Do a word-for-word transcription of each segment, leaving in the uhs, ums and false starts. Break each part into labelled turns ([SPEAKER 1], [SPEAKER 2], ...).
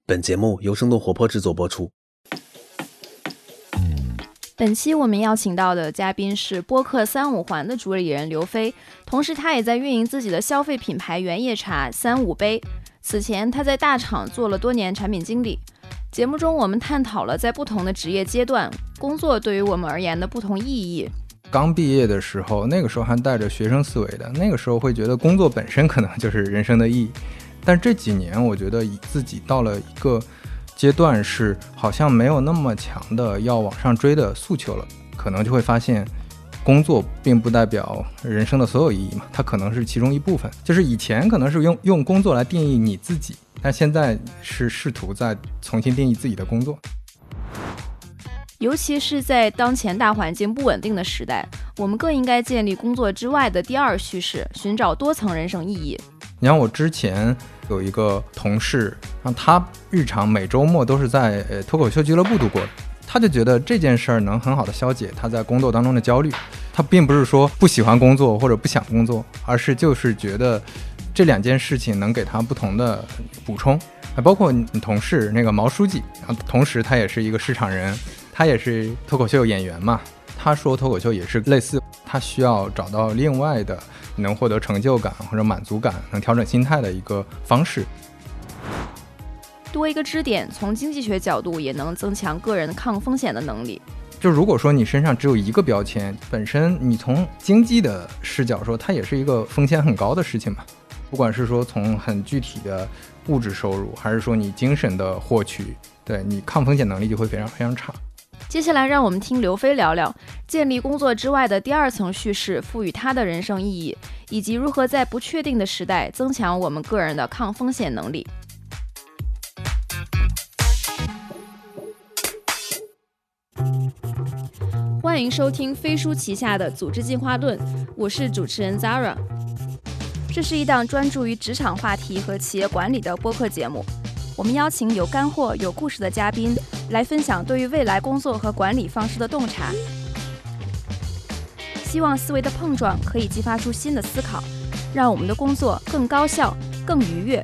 [SPEAKER 1] 本节目由生动活泼制作播出。
[SPEAKER 2] 本期我们邀请到的嘉宾是播客三五环的主理人刘飞，同时他也在运营自己的消费品牌原叶茶三五杯。此前他在大厂做了多年产品经理。节目中我们探讨了在不同的职业阶段，工作对于我们而言的不同意义。
[SPEAKER 3] 刚毕业的时候，那个时候还带着学生思维的，那个时候会觉得工作本身可能就是人生的意义。但这几年我觉得自己到了一个阶段，是好像没有那么强的要往上追的诉求了，可能就会发现工作并不代表人生的所有意义嘛，它可能是其中一部分。就是以前可能是用用工作来定义你自己，但现在是试图在重新定义自己的工作。
[SPEAKER 2] 尤其是在当前大环境不稳定的时代，我们更应该建立工作之外的第二叙事，寻找多层人生意义。
[SPEAKER 3] 你像我之前有一个同事，让他日常每周末都是在呃脱口秀俱乐部度过的，他就觉得这件事儿能很好的消解他在工作当中的焦虑。他并不是说不喜欢工作或者不想工作，而是就是觉得这两件事情能给他不同的补充。包括你同事那个毛书记，同时他也是一个市场人，他也是脱口秀演员嘛。他说脱口秀也是类似，他需要找到另外的能获得成就感或者满足感，能调整心态的一个方式。
[SPEAKER 2] 多一个支点，从经济学角度也能增强个人抗风险的能力。
[SPEAKER 3] 就如果说你身上只有一个标签，本身你从经济的视角说，它也是一个风险很高的事情嘛。不管是说从很具体的物质收入，还是说你精神的获取，对你抗风险能力就会非常非常差。
[SPEAKER 2] 接下来让我们听刘飞聊聊建立工作之外的第二层叙事赋予他的人生意义，以及如何在不确定的时代增强我们个人的抗风险能力。欢迎收听飞书旗下的组织进化论，我是主持人 Zara。 这是一档专注于职场话题和企业管理的播客节目，我们邀请有干货有故事的嘉宾来分享对于未来工作和管理方式的洞察，希望思维的碰撞可以激发出新的思考，让我们的工作更高效更愉悦。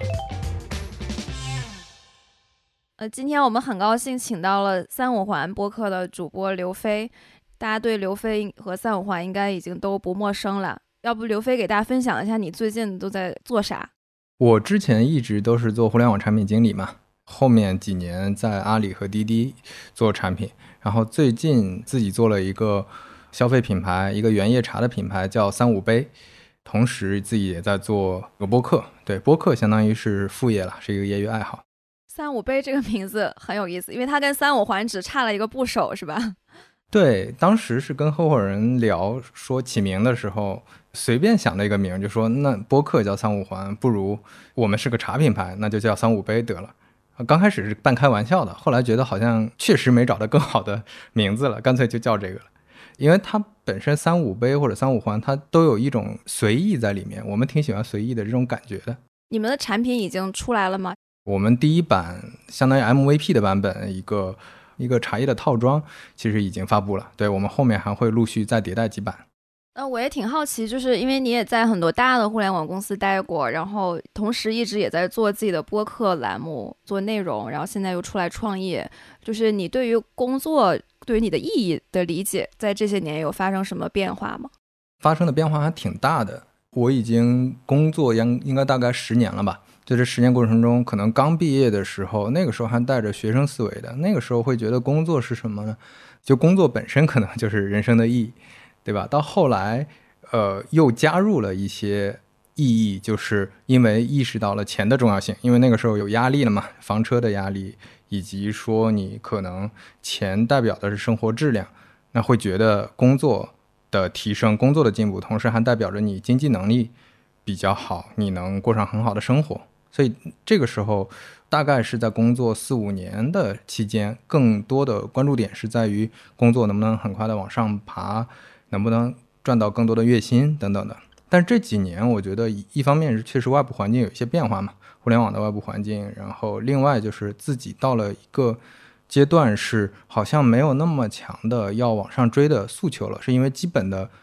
[SPEAKER 2] 呃，今天我们很高兴请到了三五环播客的主播刘飞，大家对刘飞和三五环应该已经都不陌生了，要不刘飞给大家分享一下你最近都在做啥？
[SPEAKER 3] 我之前一直都是做互联网产品经理嘛，后面几年在阿里和滴滴做产品，然后最近自己做了一个消费品牌，一个原叶茶的品牌叫三五杯，同时自己也在做个播客。对，播客相当于是副业了，是一个业余爱好。
[SPEAKER 2] 三五杯这个名字很有意思，因为它跟三五环只差了一个部首是吧？
[SPEAKER 3] 对，当时是跟合伙人聊说起名的时候随便想的一个名，就说那播客叫三五环，不如我们是个茶品牌，那就叫三五杯得了。刚开始是半开玩笑的，后来觉得好像确实没找到更好的名字了，干脆就叫这个了。因为它本身三五杯或者三五环它都有一种随意在里面，我们挺喜欢随意的这种感觉的。
[SPEAKER 2] 你们的产品已经出来了吗？
[SPEAKER 3] 我们第一版相当于 M V P 的版本，一个一个茶叶的套装其实已经发布了，对，我们后面还会陆续再迭代几版。
[SPEAKER 2] 那我也挺好奇，就是因为你也在很多大的互联网公司待过，然后同时一直也在做自己的播客栏目做内容，然后现在又出来创业，就是你对于工作对于你的意义的理解在这些年有发生什么变化吗？
[SPEAKER 3] 发生的变化还挺大的，我已经工作应应该大概十年了吧。在这十年过程中，可能刚毕业的时候，那个时候还带着学生思维的，那个时候会觉得工作是什么呢？就工作本身可能就是人生的意义，对吧？到后来呃，又加入了一些意义，就是因为意识到了钱的重要性，因为那个时候有压力了嘛，房车的压力，以及说你可能钱代表的是生活质量，那会觉得工作的提升，工作的进步，同时还代表着你经济能力比较好，你能过上很好的生活。所以这个时候大概是在工作四五年的期间，更多的关注点是在于工作能不能很快的往上爬，能不能赚到更多的月薪等等的。但这几年我觉得一方面是确实外部环境有一些变化嘛，互联网的外部环境，然后另外就是自己到了一个阶段是好像没有那么强的要往上追的诉求了，是因为基本的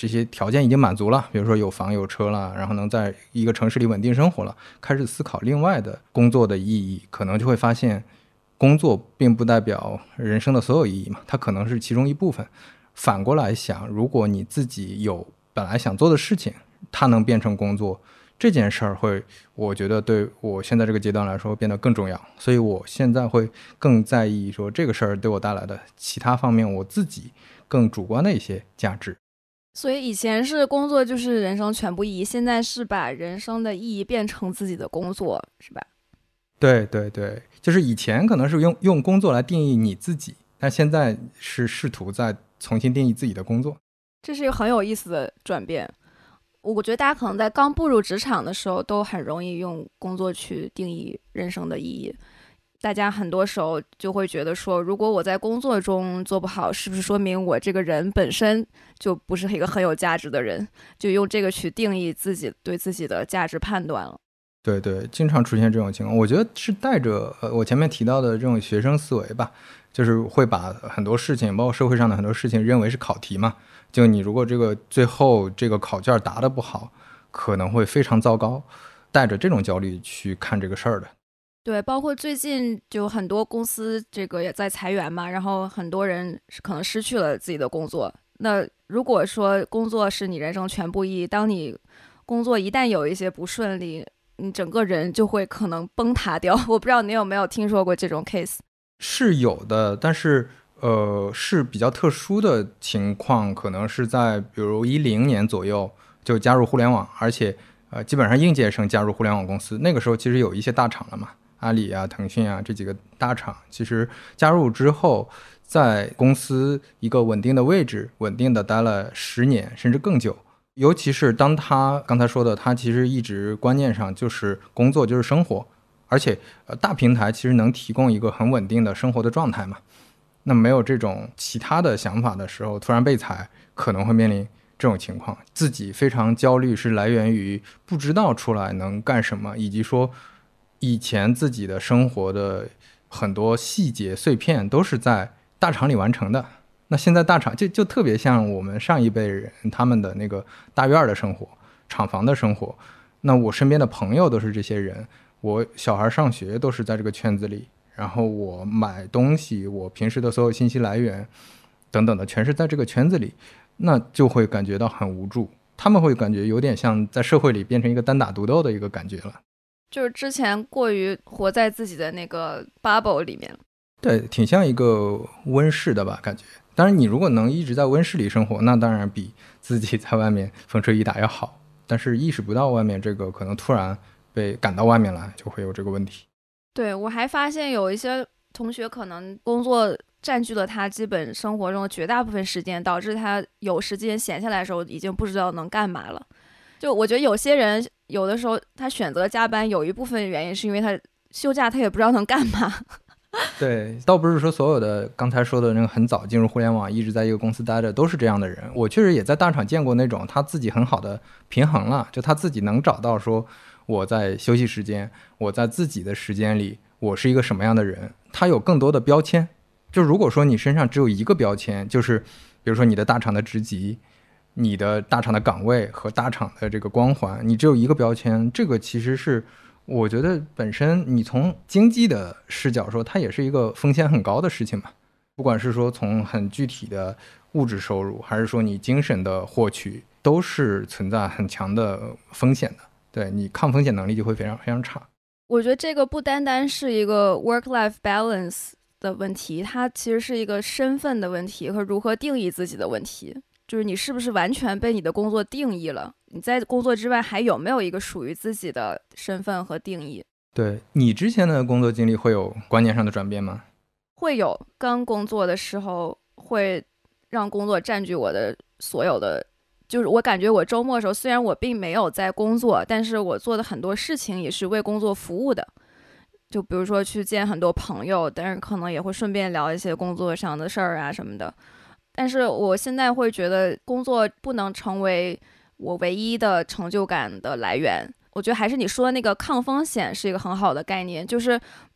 [SPEAKER 3] 这些条件已经满足了，比如说有房有车了，然后能在一个城市里稳定生活了，开始思考另外的工作的意义，可能就会发现工作并不代表人生的所有意义嘛，它可能是其中一部分。反过来想，如果你自己有本来想做的事情，它能变成工作，这件事儿会，我觉得对我现在这个阶段来说变得更重要。所以我现在会更在意说这个事儿对我带来的其他方面，我自己更主观的一些价值。
[SPEAKER 2] 所以以前是工作就是人生全部意义，现在是把人生的意义变成自己的工作，是吧？
[SPEAKER 3] 对对对，就是以前可能是用用工作来定义你自己，但现在是试图在重新定义自己的工作。
[SPEAKER 2] 这是一个很有意思的转变。我觉得大家可能在刚步入职场的时候都很容易用工作去定义人生的意义。大家很多时候就会觉得说，如果我在工作中做不好，是不是说明我这个人本身就不是一个很有价值的人，就用这个去定义自己对自己的价值判断了。
[SPEAKER 3] 对对，经常出现这种情况。我觉得是带着呃我前面提到的这种学生思维吧，就是会把很多事情包括社会上的很多事情认为是考题嘛，就你如果这个最后这个考卷答得不好，可能会非常糟糕，带着这种焦虑去看这个事儿的。
[SPEAKER 2] 对，包括最近就很多公司这个也在裁员嘛，然后很多人可能失去了自己的工作。那如果说工作是你人生全部意义，当你工作一旦有一些不顺利，你整个人就会可能崩塌掉。我不知道你有没有听说过这种 case。
[SPEAKER 3] 是有的，但是呃是比较特殊的情况，可能是在比如一零年左右就加入互联网，而且呃基本上应届生加入互联网公司。那个时候其实有一些大厂了嘛，阿里啊腾讯啊这几个大厂，其实加入之后在公司一个稳定的位置稳定的待了十年甚至更久。尤其是当他刚才说的，他其实一直观念上就是工作就是生活，而且呃大平台其实能提供一个很稳定的生活的状态嘛。那没有这种其他的想法的时候，突然被裁，可能会面临这种情况，自己非常焦虑，是来源于不知道出来能干什么，以及说以前自己的生活的很多细节碎片都是在大厂里完成的。那现在大厂 就, 就特别像我们上一辈人他们的那个大院的生活，厂房的生活。那我身边的朋友都是这些人，我小孩上学都是在这个圈子里，然后我买东西，我平时的所有信息来源等等的全是在这个圈子里，那就会感觉到很无助。他们会感觉有点像在社会里变成一个单打独斗的一个感觉了，
[SPEAKER 2] 就是之前过于活在自己的那个 bubble 里面。
[SPEAKER 3] 对，挺像一个温室的吧感觉。当然你如果能一直在温室里生活，那当然比自己在外面风吹雨打要好，但是意识不到外面这个，可能突然被赶到外面来，就会有这个问题。
[SPEAKER 2] 对，我还发现有一些同学可能工作占据了他基本生活中的绝大部分时间，导致他有时间闲下来的时候已经不知道能干嘛了。就我觉得有些人有的时候他选择加班，有一部分原因是因为他休假他也不知道能干嘛。
[SPEAKER 3] 对，倒不是说所有的刚才说的那个很早进入互联网一直在一个公司待着都是这样的人，我确实也在大厂见过那种他自己很好的平衡了，就他自己能找到说我在休息时间，我在自己的时间里我是一个什么样的人，他有更多的标签。就如果说你身上只有一个标签，就是比如说你的大厂的职级，你的大厂的岗位和大厂的这个光环，你只有一个标签，这个其实是我觉得本身你从经济的视角说，它也是一个风险很高的事情嘛。不管是说从很具体的物质收入，还是说你精神的获取，都是存在很强的风险的。对，你抗风险能力就会非常非常差。
[SPEAKER 2] 我觉得这个不单单是一个 work-life balance 的问题，它其实是一个身份的问题和如何定义自己的问题。就是你是不是完全被你的工作定义了，你在工作之外还有没有一个属于自己的身份和定义。
[SPEAKER 3] 对，你之前的工作经历会有观念上的转变吗？
[SPEAKER 2] 会有，刚工作的时候会让工作占据我的所有的，就是我感觉我周末的时候虽然我并没有在工作，但是我做的很多事情也是为工作服务的。就比如说去见很多朋友，但是可能也会顺便聊一些工作上的事儿啊什么的。但是我现在会觉得工作不能成为我唯一的成就感的来源。我觉得还是你说的那个抗风险是一个很好的概念，就是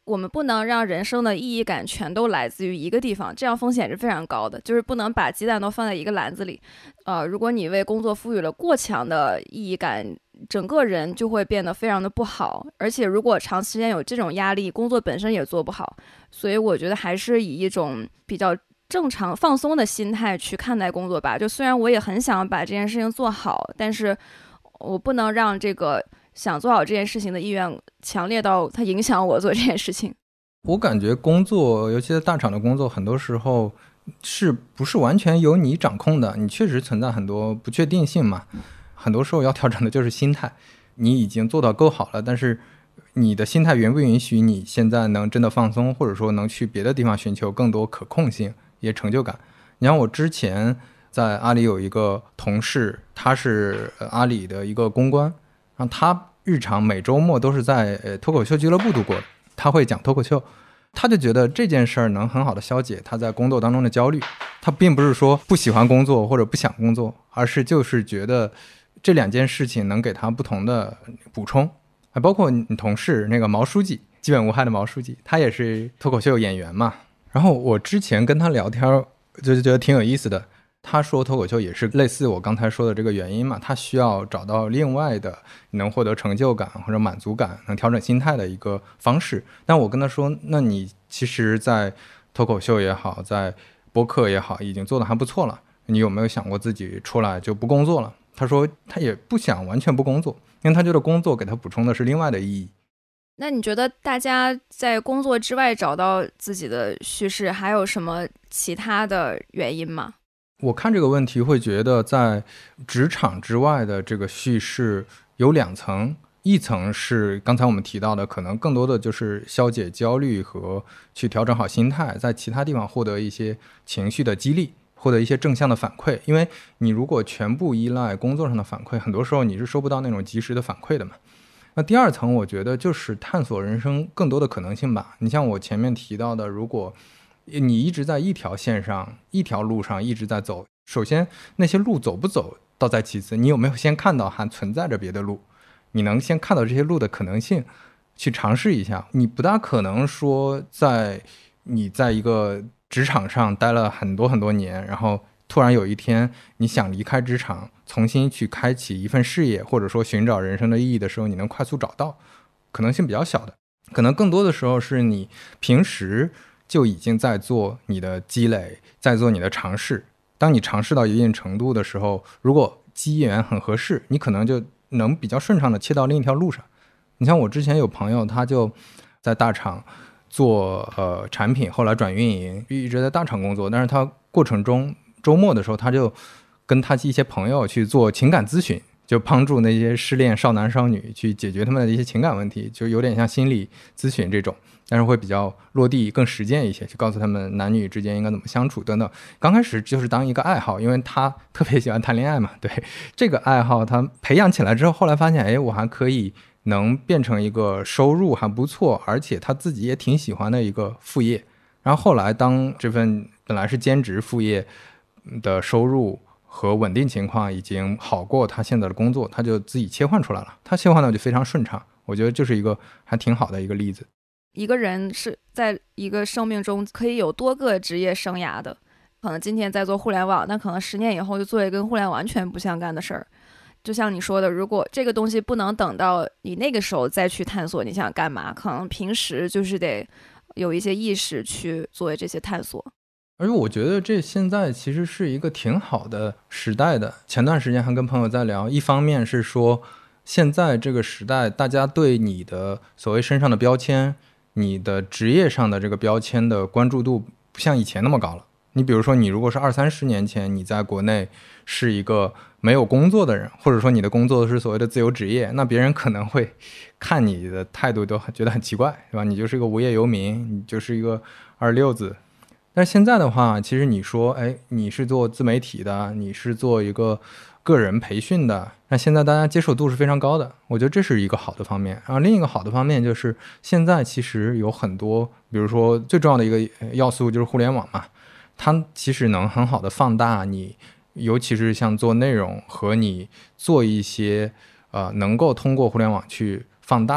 [SPEAKER 2] 我们不能让人生的意义感全都来自于一个地方，这样风险是非常高的，就是不能把鸡蛋都放在一个篮子里。呃，如果你为工作赋予了过强的意义感，整个人就会变得非常的不好，而且如果长时间有这种压力，工作本身也做不好。所以我觉得还是以一种比较正常放松的心态去看待工作吧。就虽然我也很想把这件事情做好，但是我不能让这个想做好这件事情的意愿强烈到它影响我做这件事情。
[SPEAKER 3] 我感觉工作，尤其是大厂的工作，很多时候是不是完全由你掌控的？你确实存在很多不确定性嘛。很多时候要调整的就是心态。你已经做到够好了，但是你的心态允不允许你现在能真的放松，或者说能去别的地方寻求更多可控性、也成就感。你像我之前在阿里有一个同事，他是阿里的一个公关，然后他日常每周末都是在呃脱口秀俱乐部度过的，他会讲脱口秀。他就觉得这件事儿能很好的消解他在工作当中的焦虑。他并不是说不喜欢工作或者不想工作，而是就是觉得这两件事情能给他不同的补充。还包括你同事那个毛书记，基本无害的毛书记，他也是脱口秀演员嘛。然后我之前跟他聊天就觉得挺有意思的，他说脱口秀也是类似我刚才说的这个原因嘛，他需要找到另外的能获得成就感或者满足感，能调整心态的一个方式。但我跟他说，那你其实在脱口秀也好，在播客也好，已经做得还不错了，你有没有想过自己出来就不工作了？他说他也不想完全不工作，因为他觉得工作给他补充的是另外的意义。
[SPEAKER 2] 那你觉得大家在工作之外找到自己的叙事还有什么其他的原因吗？
[SPEAKER 3] 我看这个问题会觉得在职场之外的这个叙事有两层，一层是刚才我们提到的，可能更多的就是消解焦虑和去调整好心态，在其他地方获得一些情绪的激励，获得一些正向的反馈。因为你如果全部依赖工作上的反馈，很多时候你是收不到那种及时的反馈的嘛。那第二层我觉得就是探索人生更多的可能性吧。你像我前面提到的，如果你一直在一条线上一条路上一直在走，首先那些路走不走倒在其次，你有没有先看到还存在着别的路，你能先看到这些路的可能性去尝试一下。你不大可能说在你在一个职场上待了很多很多年，然后突然有一天你想离开职场重新去开启一份事业，或者说寻找人生的意义的时候，你能快速找到，可能性比较小的。可能更多的时候是你平时就已经在做你的积累，在做你的尝试。当你尝试到一定程度的时候，如果机缘很合适，你可能就能比较顺畅的切到另一条路上。你像我之前有朋友，他就在大厂做呃产品，后来转运营，一直在大厂工作，但是他过程中周末的时候他就跟他一些朋友去做情感咨询，就帮助那些失恋少男少女去解决他们的一些情感问题，就有点像心理咨询这种，但是会比较落地更实践一些，去告诉他们男女之间应该怎么相处等等。刚开始就是当一个爱好，因为他特别喜欢谈恋爱嘛，对这个爱好他培养起来之后，后来发现哎，我还可以能变成一个收入还不错，而且他自己也挺喜欢的一个副业。然后后来当这份本来是兼职副业的收入和稳定情况已经好过他现在的工作，他就自己切换出来了，他切换的就非常顺畅。我觉得这是一个还挺好的一个例子。
[SPEAKER 2] 一个人是在一个生命中可以有多个职业生涯的，可能今天在做互联网，那可能十年以后就做一个跟互联网完全不相干的事儿。就像你说的，如果这个东西不能等到你那个时候再去探索你想干嘛，可能平时就是得有一些意识去做这些探索。
[SPEAKER 3] 而且我觉得这现在其实是一个挺好的时代的。前段时间还跟朋友在聊，一方面是说现在这个时代大家对你的所谓身上的标签，你的职业上的这个标签的关注度不像以前那么高了。你比如说你如果是二三十年前你在国内是一个没有工作的人，或者说你的工作是所谓的自由职业，那别人可能会看你的态度都觉得很奇怪，对吧？你就是一个无业游民，你就是一个二六子。但是现在的话，其实你说哎，你是做自媒体的，你是做一个个人培训的，那现在大家接受度是非常高的，我觉得这是一个好的方面。然后另一个好的方面就是现在其实有很多，比如说最重要的一个要素就是互联网嘛，它其实能很好的放大你，尤其是像做内容和你做一些呃能够通过互联网去放大的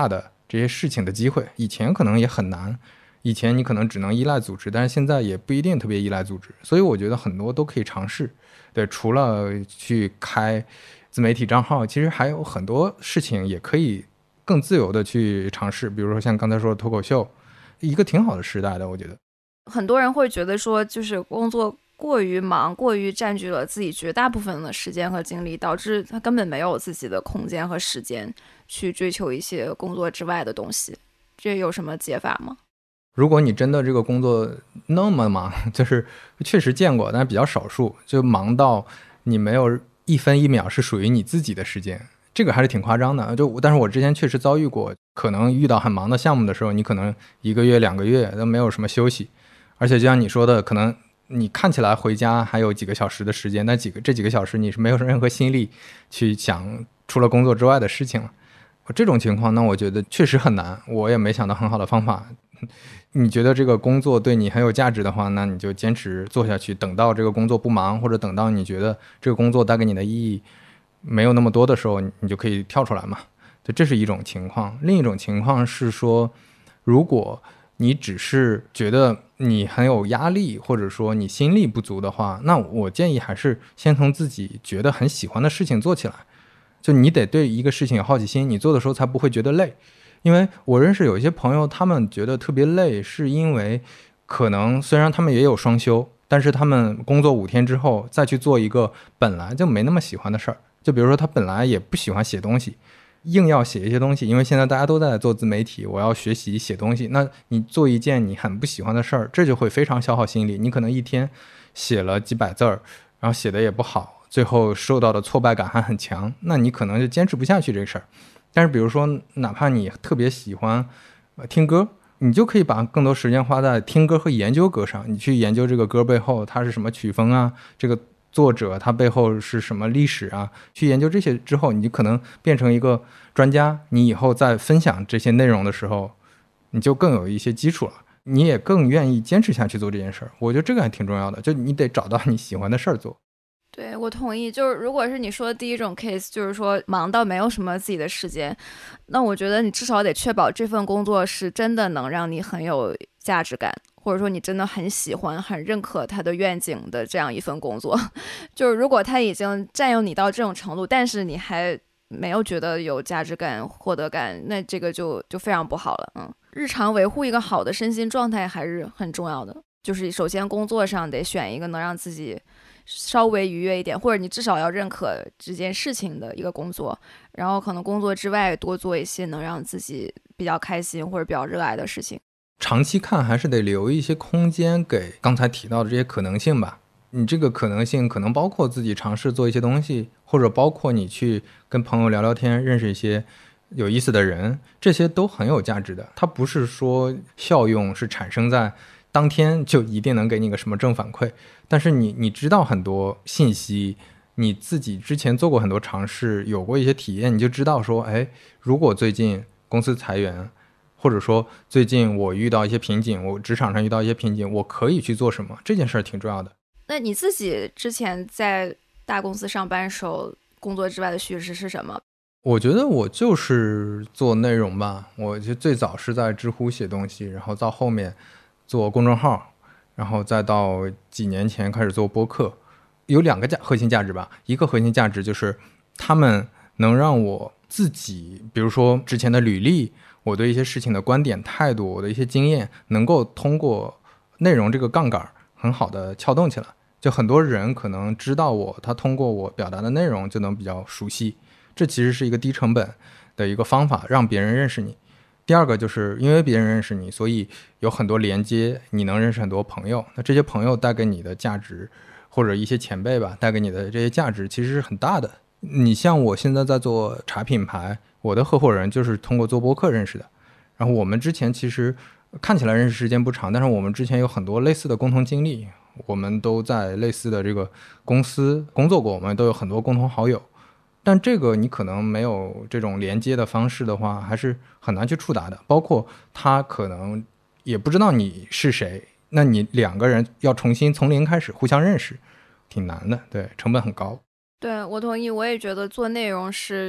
[SPEAKER 3] 这些事情的机会。以前可能也很难，以前你可能只能依赖组织，但是现在也不一定特别依赖组织，所以我觉得很多都可以尝试。对，除了去开自媒体账号，其实还有很多事情也可以更自由的去尝试，比如说像刚才说的脱口秀，一个挺好的时代的。我觉得
[SPEAKER 2] 很多人会觉得说，就是工作过于忙，过于占据了自己绝大部分的时间和精力，导致他根本没有自己的空间和时间去追求一些工作之外的东西。这有什么解法吗？
[SPEAKER 3] 如果你真的这个工作那么忙，就是确实见过，但是比较少数，就忙到你没有一分一秒是属于你自己的时间，这个还是挺夸张的。就但是我之前确实遭遇过，可能遇到很忙的项目的时候，你可能一个月两个月都没有什么休息，而且就像你说的，可能你看起来回家还有几个小时的时间，但几个这几个小时你是没有任何心力去想除了工作之外的事情了。这种情况呢，我觉得确实很难，我也没想到很好的方法。你觉得这个工作对你很有价值的话，那你就坚持做下去，等到这个工作不忙，或者等到你觉得这个工作带给你的意义没有那么多的时候，你就可以跳出来嘛。这是一种情况。另一种情况是说，如果你只是觉得你很有压力，或者说你心力不足的话，那我建议还是先从自己觉得很喜欢的事情做起来。就你得对一个事情有好奇心，你做的时候才不会觉得累。因为我认识有一些朋友，他们觉得特别累，是因为可能虽然他们也有双休，但是他们工作五天之后再去做一个本来就没那么喜欢的事儿。就比如说他本来也不喜欢写东西，硬要写一些东西，因为现在大家都在做自媒体，我要学习写东西，那你做一件你很不喜欢的事儿，这就会非常消耗心力。你可能一天写了几百字儿，然后写的也不好，最后受到的挫败感还很强，那你可能就坚持不下去这个事儿。但是比如说哪怕你特别喜欢、呃、听歌，你就可以把更多时间花在听歌和研究歌上，你去研究这个歌背后它是什么曲风啊，这个作者他背后是什么历史啊，去研究这些之后，你可能变成一个专家，你以后在分享这些内容的时候你就更有一些基础了，你也更愿意坚持下去做这件事儿。我觉得这个还挺重要的，就你得找到你喜欢的事儿做。
[SPEAKER 2] 对，我同意。就是如果是你说的第一种 case， 就是说忙到没有什么自己的时间，那我觉得你至少得确保这份工作是真的能让你很有价值感，或者说你真的很喜欢很认可他的愿景的这样一份工作。就是如果他已经占有你到这种程度，但是你还没有觉得有价值感获得感，那这个就就非常不好了。嗯，日常维护一个好的身心状态还是很重要的，就是首先工作上得选一个能让自己稍微愉悦一点，或者你至少要认可这件事情的一个工作，然后可能工作之外多做一些能让自己比较开心或者比较热爱的事情。
[SPEAKER 3] 长期看还是得留一些空间给刚才提到的这些可能性吧。你这个可能性可能包括自己尝试做一些东西，或者包括你去跟朋友聊聊天，认识一些有意思的人，这些都很有价值的。它不是说效用是产生在当天就一定能给你个什么正反馈，但是你你知道很多信息，你自己之前做过很多尝试，有过一些体验，你就知道说，哎，如果最近公司裁员，或者说最近我遇到一些瓶颈，我职场上遇到一些瓶颈，我可以去做什么，这件事儿挺重要的。
[SPEAKER 2] 那你自己之前在大公司上班的时候，工作之外的叙事是什么？
[SPEAKER 3] 我觉得我就是做内容吧，我就最早是在知乎写东西，然后到后面做公众号，然后再到几年前开始做播客。有两个价核心价值吧，一个核心价值就是他们能让我自己，比如说之前的履历，我对一些事情的观点态度，我的一些经验，能够通过内容这个杠杆很好的撬动起来。就很多人可能知道我，他通过我表达的内容就能比较熟悉，这其实是一个低成本的一个方法，让别人认识你。第二个就是因为别人认识你，所以有很多连接，你能认识很多朋友，那这些朋友带给你的价值，或者一些前辈吧带给你的这些价值其实是很大的。你像我现在在做茶品牌，我的合伙人就是通过做播客认识的，然后我们之前其实看起来认识时间不长，但是我们之前有很多类似的共同经历，我们都在类似的这个公司工作过，我们都有很多共同好友。但这个你可能没有这种连接的方式的话，还是很难去触达的。包括他可能也不知道你是谁，那你两个人要重新从零开始互相认识，挺难的，对，成本很高。
[SPEAKER 2] 对，我同意。我也觉得做内容是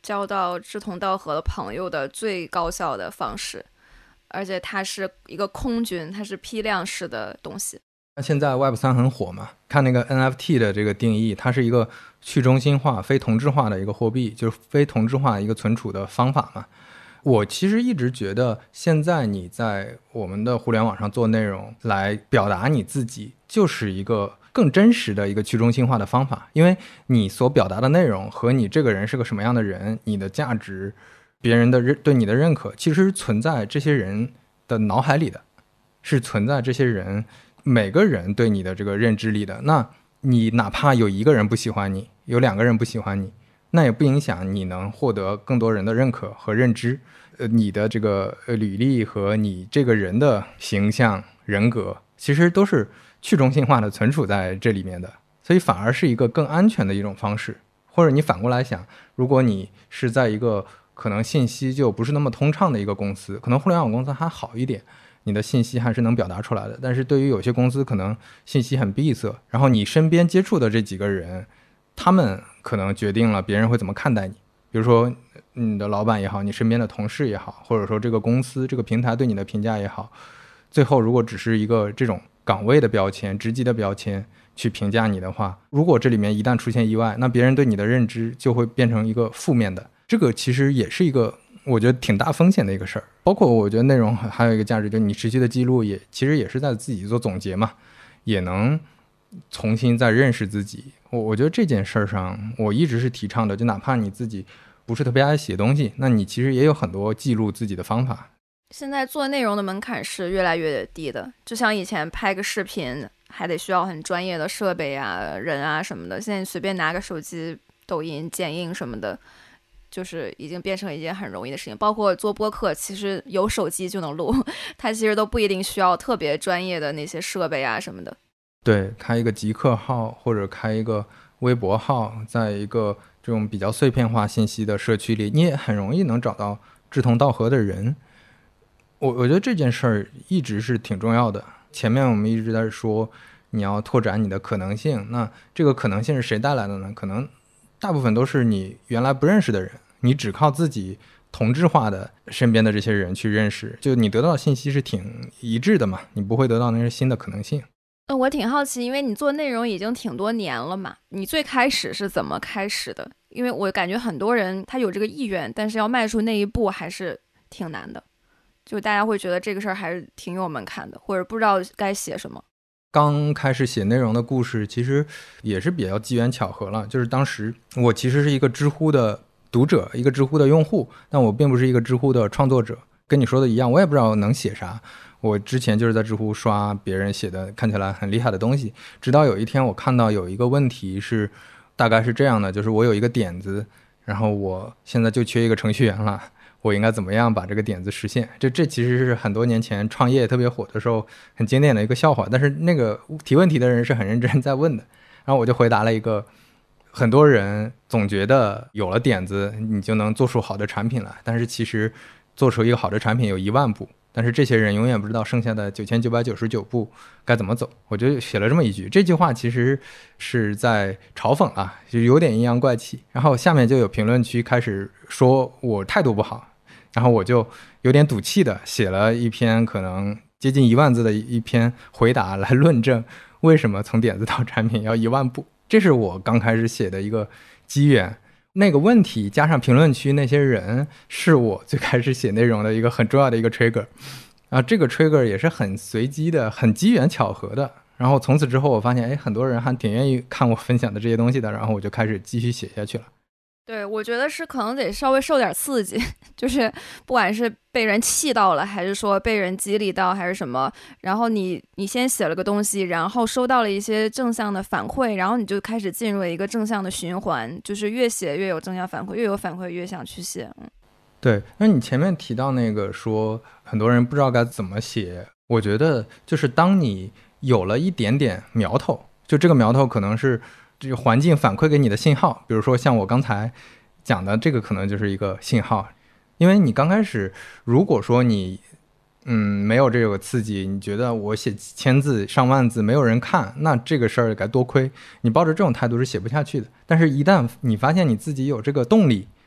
[SPEAKER 2] 交到志同道合的朋友的最高效的方式，而且它是一个空军，它是批量式的东西。
[SPEAKER 3] 现在 Web 三 很火嘛，看那个 N F T 的这个定义，它是一个去中心化非同质化的一个货币，就是非同质化一个存储的方法嘛。我其实一直觉得现在你在我们的互联网上做内容来表达你自己，就是一个更真实的一个去中心化的方法，因为你所表达的内容和你这个人是个什么样的人，你的价值，别人的对你的认可，其实存在这些人的脑海里的，是存在这些人每个人对你的这个认知里的。那你哪怕有一个人不喜欢你，有两个人不喜欢你，那也不影响你能获得更多人的认可和认知。呃，你的这个履历和你这个人的形象、人格，其实都是去中心化的存储在这里面的，所以反而是一个更安全的一种方式。或者你反过来想，如果你是在一个可能信息就不是那么通畅的一个公司，可能互联网公司还好一点，你的信息还是能表达出来的，但是对于有些公司可能信息很闭塞，然后你身边接触的这几个人，他们可能决定了别人会怎么看待你。比如说你的老板也好，你身边的同事也好，或者说这个公司这个平台对你的评价也好，最后如果只是一个这种岗位的标签、职级的标签去评价你的话，如果这里面一旦出现意外，那别人对你的认知就会变成一个负面的，这个其实也是一个我觉得挺大风险的一个事儿。包括我觉得内容还有一个价值，就是你持续的记录也其实也是在自己做总结嘛，也能重新再认识自己。我我觉得这件事上我一直是提倡的，就哪怕你自己不是特别爱写东西，那你其实也有很多记录自己的方法。
[SPEAKER 2] 现在做内容的门槛是越来越低的，就像以前拍个视频还得需要很专业的设备啊、人啊什么的，现在随便拿个手机、抖音、剪映什么的，就是已经变成一件很容易的事情。包括做播客，其实有手机就能录，它其实都不一定需要特别专业的那些设备啊什么的。
[SPEAKER 3] 对，开一个极客号或者开一个微博号，在一个这种比较碎片化信息的社区里，你也很容易能找到志同道合的人。我我觉得这件事儿一直是挺重要的。前面我们一直在说你要拓展你的可能性，那这个可能性是谁带来的呢？可能大部分都是你原来不认识的人，你只靠自己同质化的身边的这些人去认识，就你得到的信息是挺一致的嘛，你不会得到那些新的可能性。
[SPEAKER 2] 呃，我挺好奇，因为你做内容已经挺多年了嘛，你最开始是怎么开始的？因为我感觉很多人他有这个意愿，但是要迈出那一步还是挺难的，就大家会觉得这个事儿还是挺有门槛的，或者不知道该写什么。
[SPEAKER 3] 刚开始写内容的故事其实也是比较机缘巧合了，就是当时我其实是一个知乎的读者，一个知乎的用户，但我并不是一个知乎的创作者，跟你说的一样，我也不知道能写啥。我之前就是在知乎刷别人写的看起来很厉害的东西，直到有一天我看到有一个问题是大概是这样的，就是我有一个点子，然后我现在就缺一个程序员了，我应该怎么样把这个点子实现？这这其实是很多年前创业特别火的时候很经典的一个笑话，但是那个提问题的人是很认真在问的，然后我就回答了一个很多人总觉得有了点子你就能做出好的产品来，但是其实做出一个好的产品有一万步，但是这些人永远不知道剩下的九千九百九十九步该怎么走。我就写了这么一句，这句话其实是在嘲讽啊，就有点阴阳怪气。然后下面就有评论区开始说我态度不好，然后我就有点赌气的写了一篇可能接近一万字的一篇回答来论证为什么从点子到产品要一万步。这是我刚开始写的一个机缘。那个问题加上评论区那些人是我最开始写内容的一个很重要的一个 trigger， 啊，这个 trigger 也是很随机的，很机缘巧合的。然后从此之后我发现，哎，很多人还挺愿意看我分享的这些东西的，然后我就开始继续写下去了。
[SPEAKER 2] 对，我觉得是可能得稍微受点刺激，就是不管是被人气到了，还是说被人激励到，还是什么，然后你你先写了个东西，然后收到了一些正向的反馈，然后你就开始进入了一个正向的循环，就是越写越有正向反馈，越有反馈越想去写。嗯，
[SPEAKER 3] 对。那你前面提到那个说很多人不知道该怎么写，我觉得就是当你有了一点点苗头，就这个苗头可能是这个环境反馈给你的信号，比如说像我刚才讲的这个可能就是一个信号。因为你刚开始如果说你嗯没有这个刺激，你觉得我写几千字上万字没有人看，那这个事儿该多亏，你抱着这种态度是写不下去的。但是一旦你发现你自己有这个动力，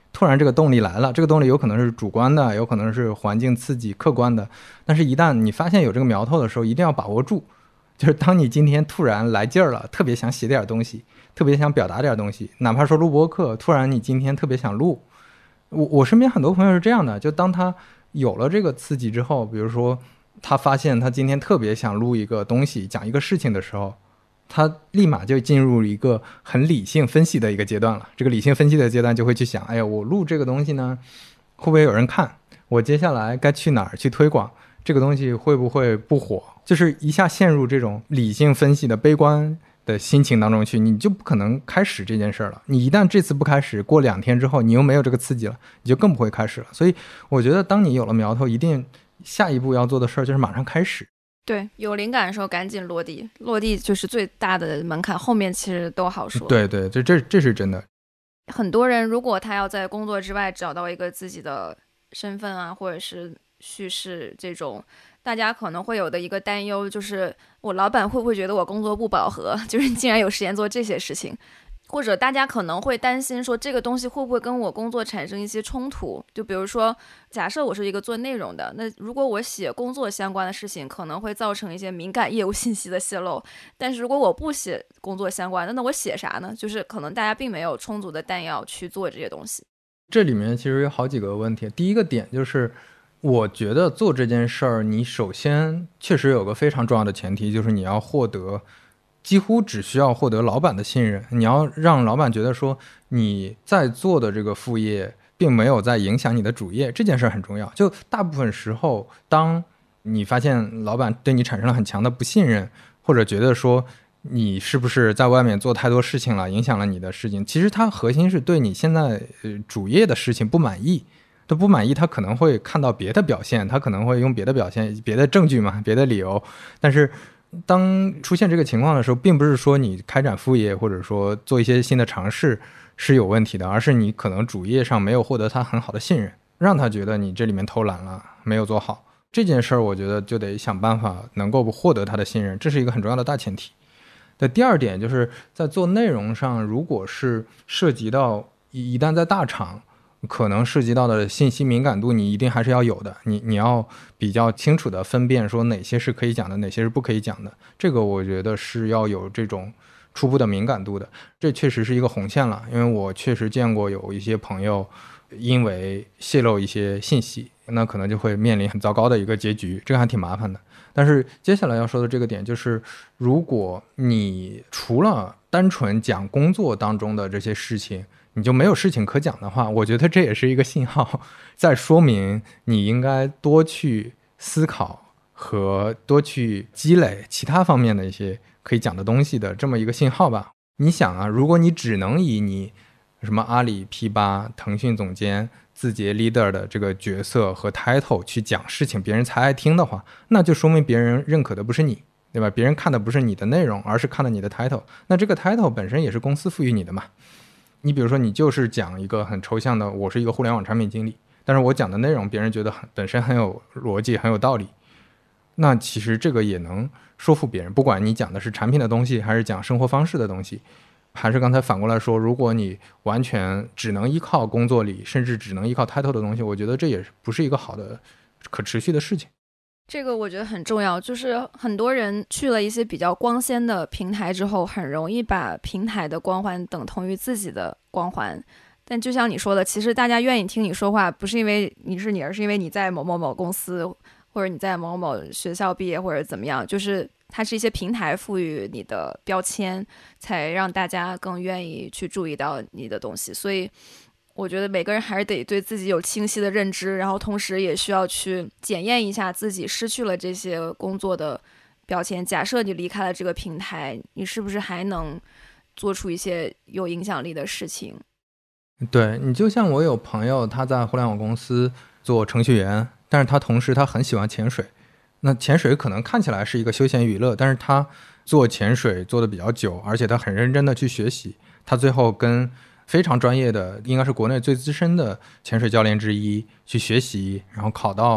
[SPEAKER 3] 突然这个动力来了，这个动力有可能是主观的，有可能是环境刺激客观的，但是一旦你发现有这个苗头的时候，一定要把握住。就是当你今天突然来劲儿了，特别想写点东西，特别想表达点东西，哪怕说录播课，突然你今天特别想录，我我身边很多朋友是这样的，就当他有了这个刺激之后，比如说他发现他今天特别想录一个东西，讲一个事情的时候，他立马就进入一个很理性分析的一个阶段了。这个理性分析的阶段就会去想，哎呀，我录这个东西呢，会不会有人看？我接下来该去哪儿去推广？这个东西会不会不火？就是一下陷入这种理性分析的悲观的心情当中去，你就不可能开始这件事了。你一旦这次不开始，过两天之后你又没有这个刺激了，你就更不会开始了。所以我觉得当你有了苗头，一定下一步要做的事儿就是马上开始。
[SPEAKER 2] 对，有灵感的时候赶紧落地，落地就是最大的门槛，后面其实都好说。
[SPEAKER 3] 对对，这这这是真的。
[SPEAKER 2] 很多人如果他要在工作之外找到一个自己的身份啊，或者是叙事这种，大家可能会有的一个担忧就是我老板会不会觉得我工作不饱和，就是竟然有时间做这些事情，或者大家可能会担心说这个东西会不会跟我工作产生一些冲突。就比如说假设我是一个做内容的，那如果我写工作相关的事情可能会造成一些敏感业务信息的泄露，但是如果我不写工作相关的，那我写啥呢？就是可能大家并没有充足的弹药去做这些东西。
[SPEAKER 3] 这里面其实有好几个问题。第一个点就是我觉得做这件事儿，你首先确实有个非常重要的前提，就是你要获得，几乎只需要获得老板的信任。你要让老板觉得说你在做的这个副业并没有在影响你的主业，这件事很重要。就大部分时候，当你发现老板对你产生了很强的不信任，或者觉得说你是不是在外面做太多事情了，影响了你的事情，其实他核心是对你现在呃主业的事情不满意。他不满意，他可能会看到别的表现，他可能会用别的表现、别的证据嘛、别的理由。但是当出现这个情况的时候，并不是说你开展副业或者说做一些新的尝试是有问题的，而是你可能主业上没有获得他很好的信任，让他觉得你这里面偷懒了，没有做好这件事儿。我觉得就得想办法能够获得他的信任，这是一个很重要的大前提。的第二点就是在做内容上，如果是涉及到一旦在大厂可能涉及到的信息敏感度，你一定还是要有的。你你要比较清楚的分辨说哪些是可以讲的，哪些是不可以讲的。这个我觉得是要有这种初步的敏感度的。这确实是一个红线了，因为我确实见过有一些朋友因为泄露一些信息，那可能就会面临很糟糕的一个结局，这个还挺麻烦的。但是接下来要说的这个点就是，如果你除了单纯讲工作当中的这些事情，你就没有事情可讲的话，我觉得这也是一个信号，在说明你应该多去思考和多去积累其他方面的一些可以讲的东西的这么一个信号吧。你想啊，如果你只能以你什么阿里 P 八、腾讯总监、字节 leader 的这个角色和 title 去讲事情，别人才爱听的话，那就说明别人认可的不是你，对吧？别人看的不是你的内容，而是看了你的 title。那这个 title 本身也是公司赋予你的嘛。你比如说你就是讲一个很抽象的，我是一个互联网产品经理，但是我讲的内容别人觉得很本身很有逻辑很有道理，那其实这个也能说服别人。不管你讲的是产品的东西还是讲生活方式的东西，还是刚才反过来说，如果你完全只能依靠工作里甚至只能依靠 title 的东西，我觉得这也不是一个好的可持续的事情。
[SPEAKER 2] 这个我觉得很重要，就是很多人去了一些比较光鲜的平台之后，很容易把平台的光环等同于自己的光环。但就像你说的，其实大家愿意听你说话，不是因为你是你，而是因为你在某某某公司，或者你在某某学校毕业，或者怎么样，就是它是一些平台赋予你的标签，才让大家更愿意去注意到你的东西。所以我觉得每个人还是得对自己有清晰的认知，然后同时也需要去检验一下自己失去了这些工作的标签。假设你离开了这个平台，你是不是还能做出一些有影响力的事情？
[SPEAKER 3] 对，你就像我有朋友他在互联网公司做程序员，但是他同时他很喜欢潜水。那潜水可能看起来是一个休闲娱乐，但是他做潜水做的比较久，而且他很认真的去学习，他最后跟非常专业的应该是国内最资深的潜水教练之一去学习，然后考到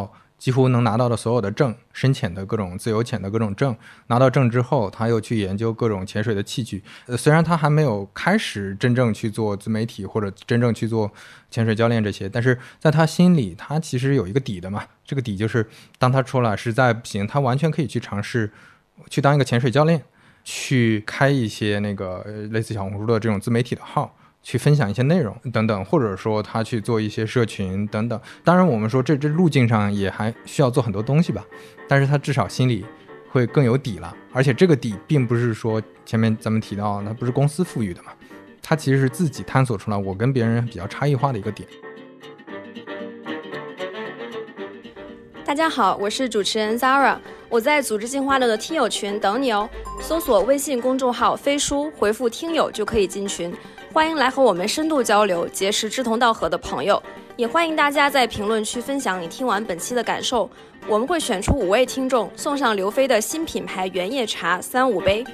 [SPEAKER 3] 几乎能拿到的所有的证，深潜的各种自由潜的各种证，拿到证之后他又去研究各种潜水的器具。呃，虽然他还没有开始真正去做自媒体或者真正去做潜水教练这些，但是在他心里他其实有一个底的嘛，这个底就是当他出来实在不行，他完全可以去尝试去当一个潜水教练，去开一些那个类似小红书的这种自媒体的号，去分享一些内容等等，或者说他去做一些社群等等。当然我们说这这路径上也还需要做很多东西吧，但是他至少心里会更有底了。而且这个底并不是说前面咱们提到它不是公司赋予的嘛，它其实是自己探索出来我跟别人比较差异化的一个点。
[SPEAKER 4] 大家好，我是主持人 Zara， 我在组织进化论的听友群等你哦，搜索微信公众号飞书，回复听友就可以进群，欢迎来和我们深度交流，结识志同道合的朋友，也欢迎大家在评论区分享你听完本期的感受，我们会选出五位听众，送上刘飞的新品牌原叶茶三五杯。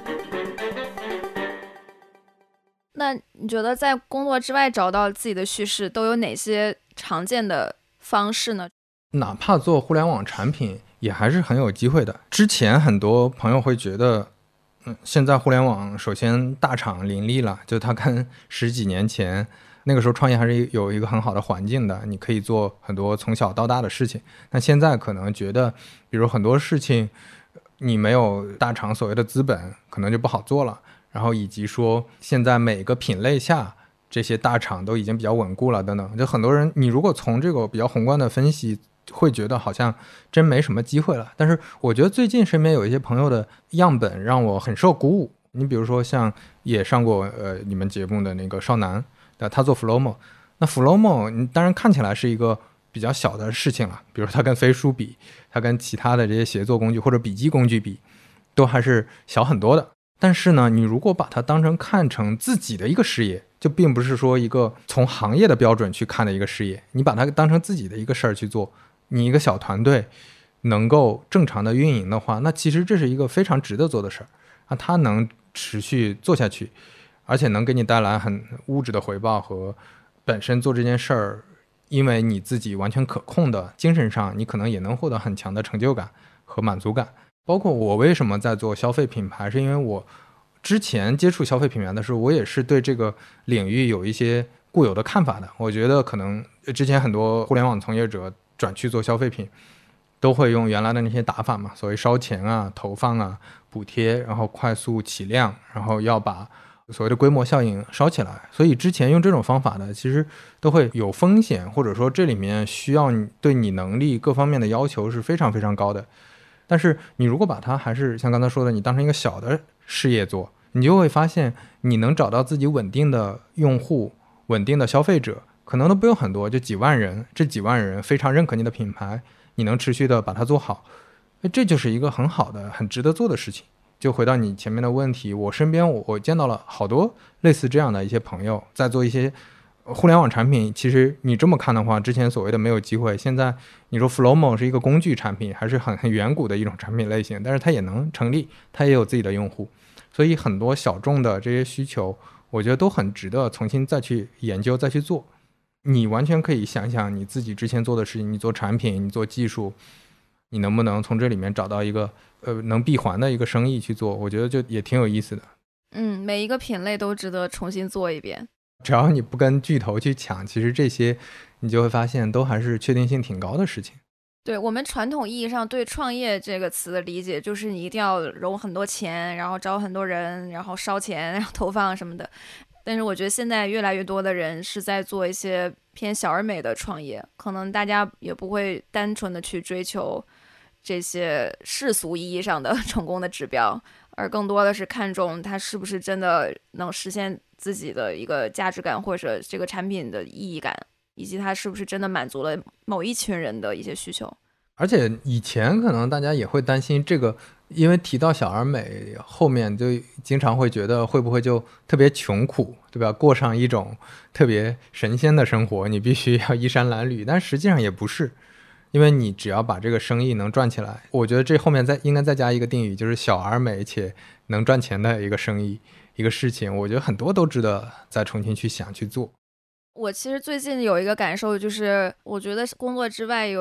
[SPEAKER 2] 那你觉得在工作之外找到自己的叙事都有哪些常见的方式呢？
[SPEAKER 3] 哪怕做互联网产品也还是很有机会的。之前很多朋友会觉得嗯，现在互联网首先大厂林立了，就它跟十几年前那个时候创业还是有一个很好的环境的，你可以做很多从小到大的事情。那现在可能觉得比如很多事情你没有大厂所谓的资本可能就不好做了，然后以及说现在每个品类下这些大厂都已经比较稳固了等等，就很多人你如果从这个比较宏观的分析会觉得好像真没什么机会了。但是我觉得最近身边有一些朋友的样本让我很受鼓舞。你比如说像也上过呃你们节目的那个少南，他做 Flomo， 那 Flomo 当然看起来是一个比较小的事情了，比如他跟飞书比，他跟其他的这些协作工具或者笔记工具比都还是小很多的。但是呢你如果把它当成看成自己的一个事业，就并不是说一个从行业的标准去看的一个事业，你把它当成自己的一个事儿去做，你一个小团队能够正常的运营的话，那其实这是一个非常值得做的事儿啊，它能持续做下去，而且能给你带来很物质的回报，和本身做这件事儿因为你自己完全可控的精神上你可能也能获得很强的成就感和满足感。包括我为什么在做消费品牌，是因为我之前接触消费品牌的时候，我也是对这个领域有一些固有的看法的。我觉得可能之前很多互联网从业者转去做消费品都会用原来的那些打法嘛，所谓烧钱啊、投放啊、补贴，然后快速起量，然后要把所谓的规模效应烧起来。所以之前用这种方法的其实都会有风险，或者说这里面需要你对你能力各方面的要求是非常非常高的。但是你如果把它还是像刚才说的你当成一个小的事业做，你就会发现你能找到自己稳定的用户、稳定的消费者，可能都不用很多，就几万人，这几万人非常认可你的品牌，你能持续的把它做好，这就是一个很好的很值得做的事情。就回到你前面的问题，我身边 我, 我见到了好多类似这样的一些朋友在做一些互联网产品。其实你这么看的话，之前所谓的没有机会，现在你说 Flomo 是一个工具产品，还是很很远古的一种产品类型，但是它也能成立，它也有自己的用户，所以很多小众的这些需求我觉得都很值得重新再去研究再去做。你完全可以想想你自己之前做的事情，你做产品，你做技术，你能不能从这里面找到一个呃能闭环的一个生意去做，我觉得就也挺有意思的。
[SPEAKER 2] 嗯，每一个品类都值得重新做一遍。
[SPEAKER 3] 只要你不跟巨头去抢，其实这些你就会发现都还是确定性挺高的事情。
[SPEAKER 2] 对，我们传统意义上对创业这个词的理解就是你一定要融很多钱，然后招很多人，然后烧钱，然后投放什么的。但是我觉得现在越来越多的人是在做一些偏小而美的创业，可能大家也不会单纯的去追求这些世俗意义上的成功的指标，而更多的是看重它是不是真的能实现自己的一个价值感，或者这个产品的意义感，以及它是不是真的满足了某一群人的一些需求。
[SPEAKER 3] 而且以前可能大家也会担心这个，因为提到小而美后面就经常会觉得会不会就特别穷苦，对吧？过上一种特别神仙的生活，你必须要衣衫褴褛，但实际上也不是。因为你只要把这个生意能赚起来，我觉得这后面再应该再加一个定语，就是小而美且能赚钱的一个生意一个事情，我觉得很多都值得再重新去想去做。
[SPEAKER 2] 我其实最近有一个感受，就是我觉得工作之外有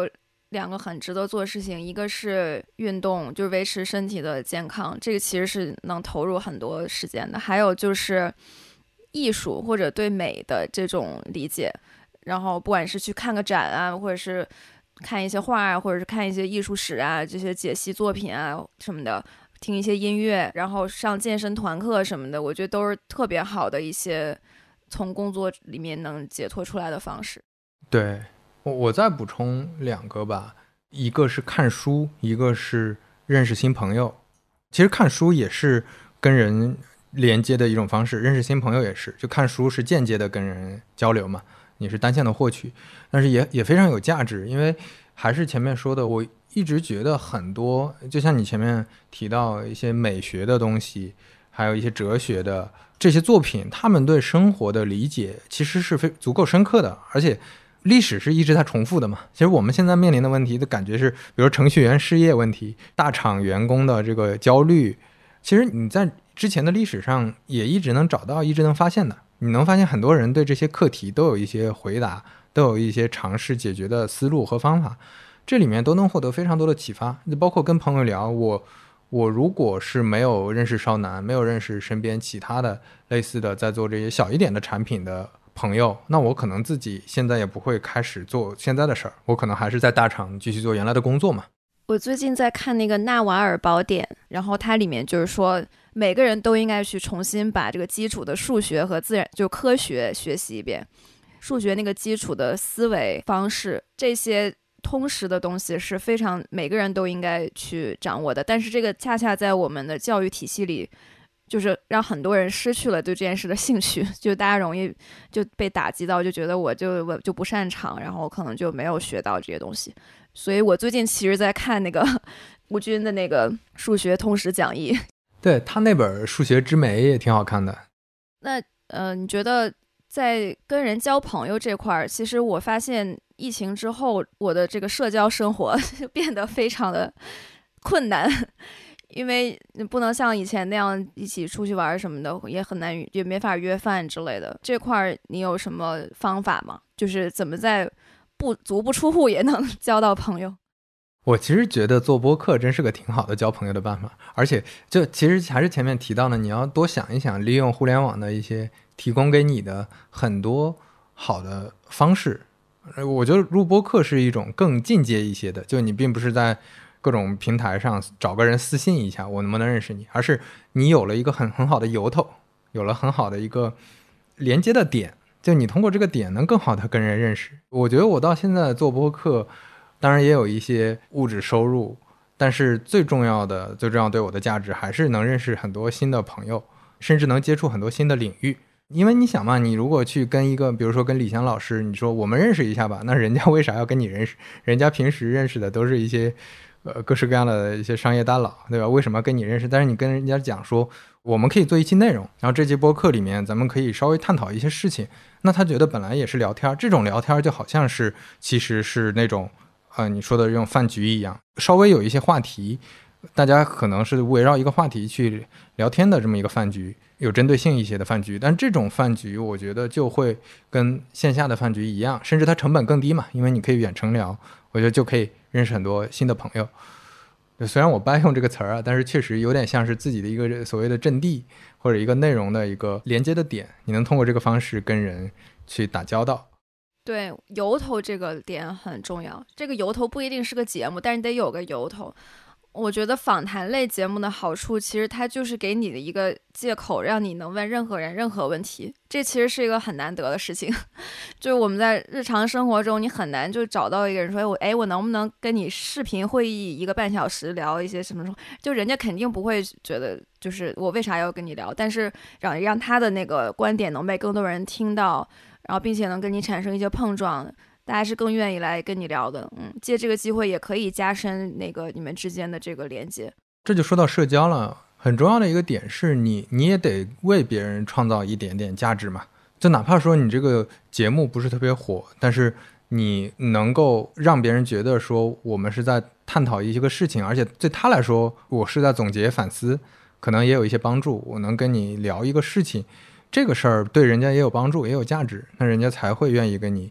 [SPEAKER 2] 两个很值得做的事情，一个是运动，就是维持身体的健康，这个其实是能投入很多时间的。还有就是艺术或者对美的这种理解，然后不管是去看个展啊，或者是看一些画啊，或者是看一些艺术史啊，这些解析作品啊什么的，听一些音乐，然后上健身团课什么的，我觉得都是特别好的一些从工作里面能解脱出来的方式。
[SPEAKER 3] 对，我我再补充两个吧，一个是看书，一个是认识新朋友。其实看书也是跟人连接的一种方式，认识新朋友也是，就看书是间接的跟人交流嘛，你是单向的获取，但是也也非常有价值。因为还是前面说的，我一直觉得很多，就像你前面提到一些美学的东西，还有一些哲学的这些作品，他们对生活的理解其实是非足够深刻的，而且历史是一直在重复的嘛。其实我们现在面临的问题的感觉是，比如程序员失业问题，大厂员工的这个焦虑，其实你在之前的历史上也一直能找到，一直能发现的。你能发现很多人对这些课题都有一些回答，都有一些尝试解决的思路和方法，这里面都能获得非常多的启发。包括跟朋友聊，我我如果是没有认识少男，没有认识身边其他的类似的在做这些小一点的产品的朋友，那我可能自己现在也不会开始做现在的事儿，我可能还是在大厂继续做原来的工作嘛。
[SPEAKER 2] 我最近在看那个纳瓦尔宝典，然后它里面就是说每个人都应该去重新把这个基础的数学和自然就科学学习一遍，数学那个基础的思维方式，这些通识的东西是非常每个人都应该去掌握的。但是这个恰恰在我们的教育体系里，就是让很多人失去了对这件事的兴趣，就大家容易就被打击到，就觉得我就我就不擅长，然后可能就没有学到这些东西。所以我最近其实在看那个吴军的那个数学通识讲义，
[SPEAKER 3] 对，他那本《数学之美》也挺好看的。
[SPEAKER 2] 那呃，你觉得在跟人交朋友这块儿，其实我发现疫情之后，我的这个社交生活变得非常的困难。因为你不能像以前那样一起出去玩什么的，也很难，也没法约饭之类的。这块你有什么方法吗？就是怎么在不足不出户也能交到朋友？
[SPEAKER 3] 我其实觉得做播客真是个挺好的交朋友的办法，而且就其实还是前面提到的，你要多想一想利用互联网的一些提供给你的很多好的方式。我觉得录播客是一种更进阶一些的，就你并不是在各种平台上找个人私信一下我能不能认识你，而是你有了一个很很好的由头，有了很好的一个连接的点，就你通过这个点能更好的跟人认识。我觉得我到现在做播客当然也有一些物质收入，但是最重要的最重要对我的价值还是能认识很多新的朋友，甚至能接触很多新的领域。因为你想嘛，你如果去跟一个比如说跟李湘老师你说我们认识一下吧，那人家为啥要跟你认识？人家平时认识的都是一些呃各式各样的一些商业大佬，对吧？为什么要跟你认识？但是你跟人家讲说我们可以做一期内容，然后这期播客里面咱们可以稍微探讨一些事情，那他觉得本来也是聊天，这种聊天就好像是其实是那种呃你说的这种饭局一样，稍微有一些话题，大家可能是围绕一个话题去聊天的这么一个饭局，有针对性一些的饭局。但这种饭局我觉得就会跟线下的饭局一样，甚至它成本更低嘛，因为你可以远程聊，我觉得就可以认识很多新的朋友。虽然我不爱用这个词儿啊，但是确实有点像是自己的一个所谓的阵地，或者一个内容的一个连接的点，你能通过这个方式跟人去打交道。
[SPEAKER 2] 对，由头这个点很重要，这个由头不一定是个节目，但是得有个由头。我觉得访谈类节目的好处，其实它就是给你的一个借口，让你能问任何人任何问题，这其实是一个很难得的事情。就是我们在日常生活中，你很难就找到一个人说，哎，我能不能跟你视频会议一个半小时聊一些什么什么？就人家肯定不会觉得，就是我为啥要跟你聊？但是让让他的那个观点能被更多人听到，然后并且能跟你产生一些碰撞。大家是更愿意来跟你聊的，嗯，借这个机会也可以加深那个你们之间的这个连接。
[SPEAKER 3] 这就说到社交了，很重要的一个点是你你也得为别人创造一点点价值嘛。就哪怕说你这个节目不是特别火，但是你能够让别人觉得说我们是在探讨一些个事情，而且对他来说我是在总结反思，可能也有一些帮助。我能跟你聊一个事情，这个事儿对人家也有帮助也有价值，那人家才会愿意跟你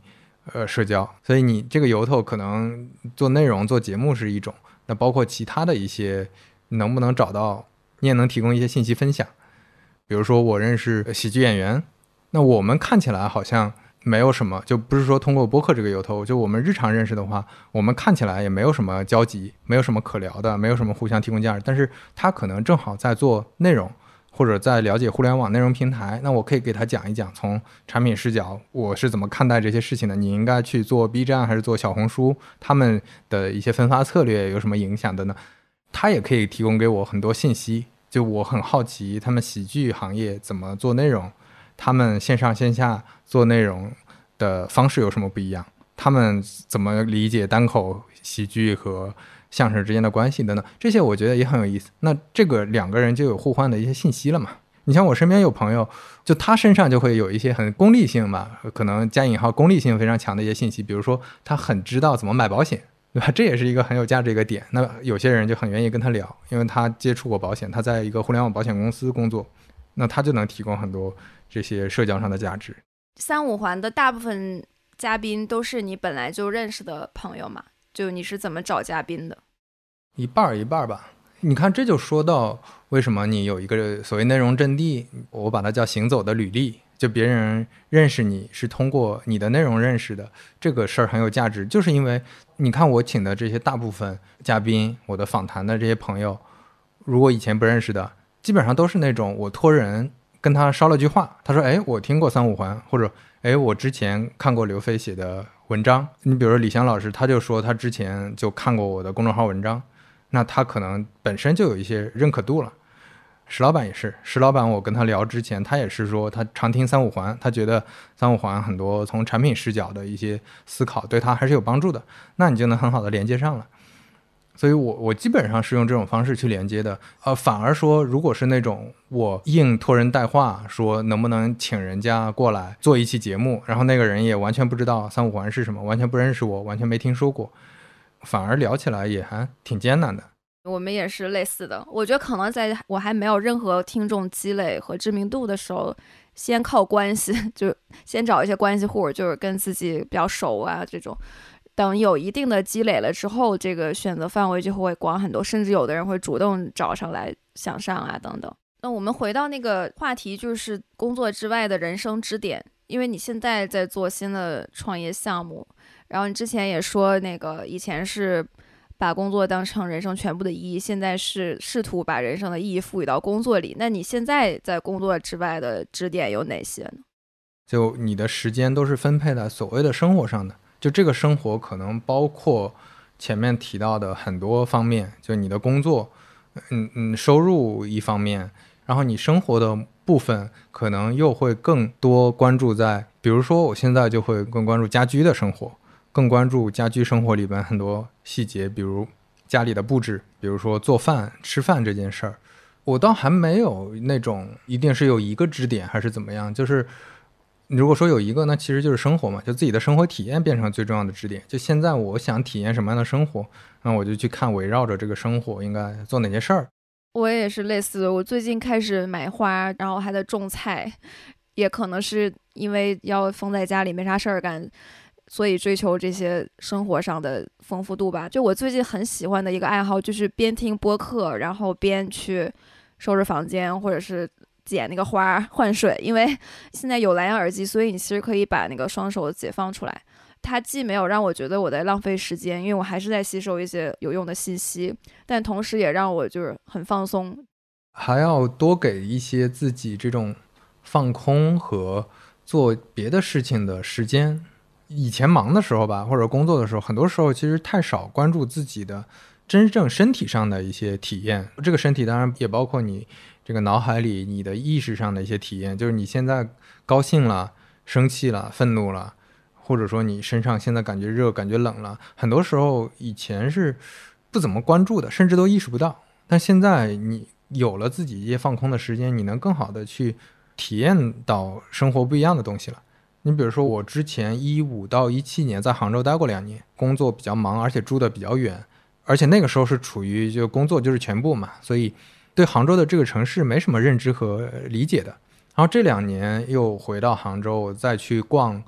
[SPEAKER 3] 呃社交。所以你这个由头可能做内容做节目是一种，那包括其他的一些能不能找到，你也能提供一些信息分享。比如说我认识喜剧演员，那我们看起来好像没有什么，就不是说通过播客这个由头，就我们日常认识的话，我们看起来也没有什么交集，没有什么可聊的，没有什么互相提供价值，但是他可能正好在做内容，或者在了解互联网内容平台，那我可以给他讲一讲从产品视角我是怎么看待这些事情的，你应该去做 B 站还是做小红书，他们的一些分发策略有什么影响的呢？他也可以提供给我很多信息，就我很好奇他们喜剧行业怎么做内容，他们线上线下做内容的方式有什么不一样，他们怎么理解单口喜剧和相声之间的关系等等，这些我觉得也很有意思。那这个两个人就有互换的一些信息了嘛。你像我身边有朋友，就他身上就会有一些很功利性吧，可能加引号功利性非常强的一些信息，比如说他很知道怎么买保险，对吧？这也是一个很有价值的一个点。那有些人就很愿意跟他聊，因为他接触过保险，他在一个互联网保险公司工作，那他就能提供很多这些社交上的价值。
[SPEAKER 2] 三五环的大部分嘉宾都是你本来就认识的朋友嘛？就你是怎么找嘉宾的？
[SPEAKER 3] 一半一半吧。你看，这就说到为什么你有一个所谓内容阵地，我把它叫行走的履历，就别人认识你是通过你的内容认识的，这个事儿很有价值。就是因为你看我请的这些大部分嘉宾，我的访谈的这些朋友，如果以前不认识的，基本上都是那种我托人跟他捎了句话，他说哎我听过三五环，或者哎我之前看过刘飞写的文章。你比如说李湘老师，他就说他之前就看过我的公众号文章，那他可能本身就有一些认可度了。石老板也是，石老板我跟他聊之前，他也是说他常听三五环，他觉得三五环很多从产品视角的一些思考对他还是有帮助的，那你就能很好的连接上了。所以我我基本上是用这种方式去连接的。呃，反而说如果是那种我硬托人带话说能不能请人家过来做一期节目，然后那个人也完全不知道三五环是什么，完全不认识我，完全没听说过，反而聊起来也还挺艰难的。
[SPEAKER 2] 我们也是类似的，我觉得可能在我还没有任何听众积累和知名度的时候，先靠关系，就先找一些关系户，就是跟自己比较熟啊这种，等有一定的积累了之后，这个选择范围就会广很多，甚至有的人会主动找上来想上啊等等。那我们回到那个话题，就是工作之外的人生支点，因为你现在在做新的创业项目，然后你之前也说那个以前是把工作当成人生全部的意义，现在是试图把人生的意义赋予到工作里。那你现在在工作之外的支点有哪些呢？
[SPEAKER 3] 就你的时间都是分配在所谓的生活上的，就这个生活可能包括前面提到的很多方面，就你的工作，嗯嗯，收入一方面，然后你生活的部分可能又会更多关注在，比如说我现在就会更关注家居的生活，更关注家居生活里边很多细节，比如家里的布置，比如说做饭吃饭这件事儿。我倒还没有那种一定是有一个支点还是怎么样，就是如果说有一个，那其实就是生活嘛，就自己的生活体验变成最重要的支点。就现在我想体验什么样的生活，那我就去看围绕着这个生活应该做哪些事儿。
[SPEAKER 2] 我也是类似的，我最近开始买花，然后还在种菜，也可能是因为要封在家里没啥事儿干，所以追求这些生活上的丰富度吧。就我最近很喜欢的一个爱好，就是边听播客，然后边去收拾房间，或者是剪那个花换水。因为现在有蓝牙耳机，所以你其实可以把那个双手解放出来，它既没有让我觉得我在浪费时间，因为我还是在吸收一些有用的信息，但同时也让我就是很放松，
[SPEAKER 3] 还要多给一些自己这种放空和做别的事情的时间。以前忙的时候吧，或者工作的时候，很多时候其实太少关注自己的真正身体上的一些体验。这个身体当然也包括你这个脑海里你的意识上的一些体验，就是你现在高兴了、生气了、愤怒了，或者说你身上现在感觉热、感觉冷了，很多时候以前是不怎么关注的，甚至都意识不到。但现在你有了自己一些放空的时间，你能更好的去体验到生活不一样的东西了。你比如说我之前一五到一七年在杭州待过两年，工作比较忙，而且住的比较远，而且那个时候是处于就工作就是全部嘛，所以对杭州的这个城市没什么认知和理解的。然后这两年又回到杭州，再去逛